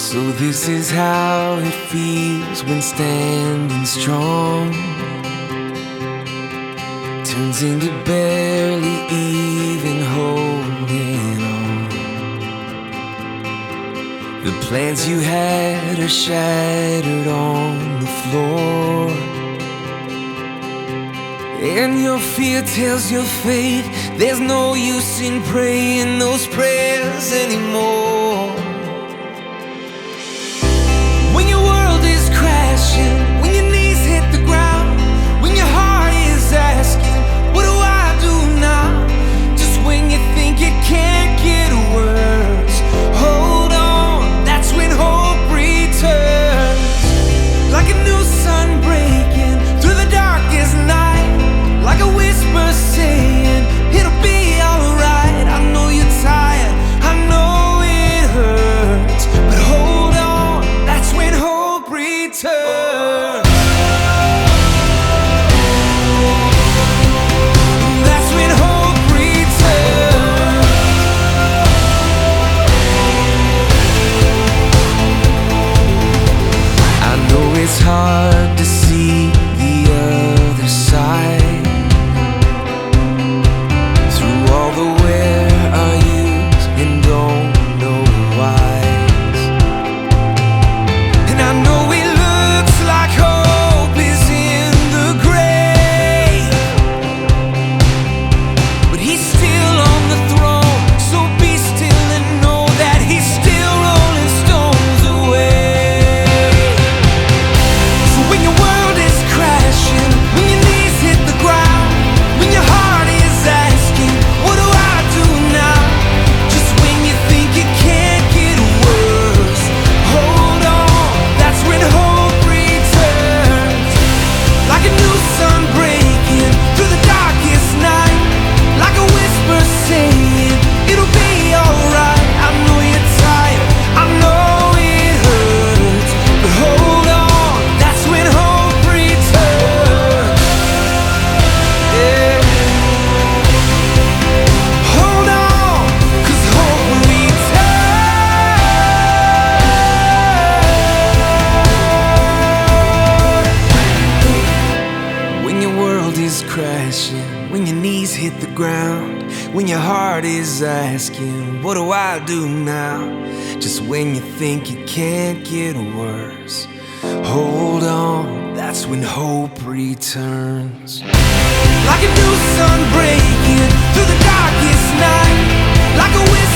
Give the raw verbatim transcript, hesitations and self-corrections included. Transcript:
So this is how it feels when standing strong turns into barely even holding on. The plans you had are shattered on the floor, and your fear tells your faith there's no use in praying those prayers anymore. When your world is crashing, when your knees hit the ground, when your heart is asking, what do I do now? Just when you think it can't get worse, hold on, that's when hope returns. Like a new sun breaking through the darkest night, like a whisper saying, it'll be alright. I know you're tired, I know it hurts, but hold on, that's when hope returns. That's when hope returns. I know it's hard to see the other side through all the where are yous and don't know whys. And I know it looks like hope is in the grave, but he's still on the throne, so be still and know that he's still rolling stones away. So when your world is crashing, when your knees hit the ground, when your heart is asking, what do I do now? Just when you think it can't get worse, hold on, that's when hope returns. Like a new sun breaking through the darkest night, like a whisper saying, it'll be alright. I know you're tired, I know it hurts, but hold on, that's when hope returns. Yeah. Hold on, 'cause hope returns. When your world is crashing, when your knees hit the ground, when your heart is asking, what do I do now? Just when you think it can't get worse, hold on, that's when hope returns. Like a new sun breaking through the darkest night, like a whisper